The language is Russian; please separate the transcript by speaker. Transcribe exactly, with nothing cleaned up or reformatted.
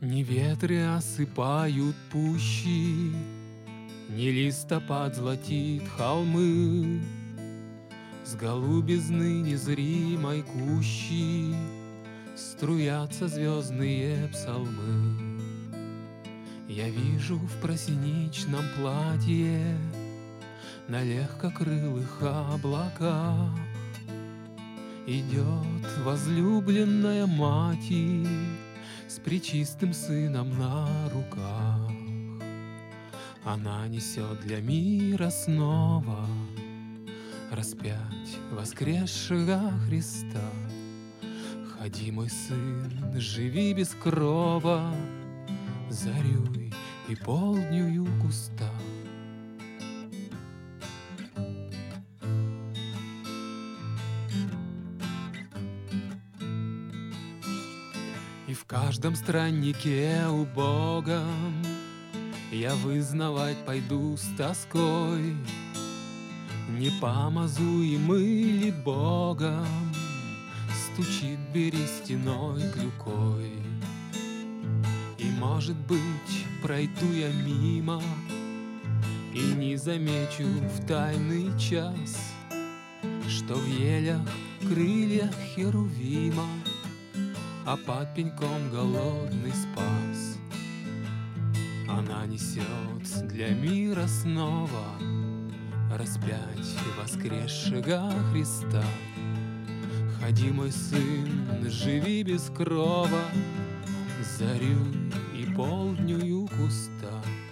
Speaker 1: Не ветры осыпают пущи, не листопад золотит холмы, с голубизны незримой кущи струятся звездные псалмы. Я вижу в праздничном платье на легкокрылых облаках идет возлюбленная мать с пречистым сыном на руках. Она несет для мира снова распять воскресшего Христа. Ходи, мой сын, живи без крова, зарюй и полднюю куста. И в каждом страннике убогом я вызнавать пойду с тоской, не помазуемый ли Богом стучит берестяной клюкой. И, может быть, пройду я мимо и не замечу в тайный час, что в елях крыльях Херувима, а под пеньком голодный спас. Она несет для мира снова распять воскресшего Христа. Ходи, мой сын, живи без крова, зарю и полднюю куста.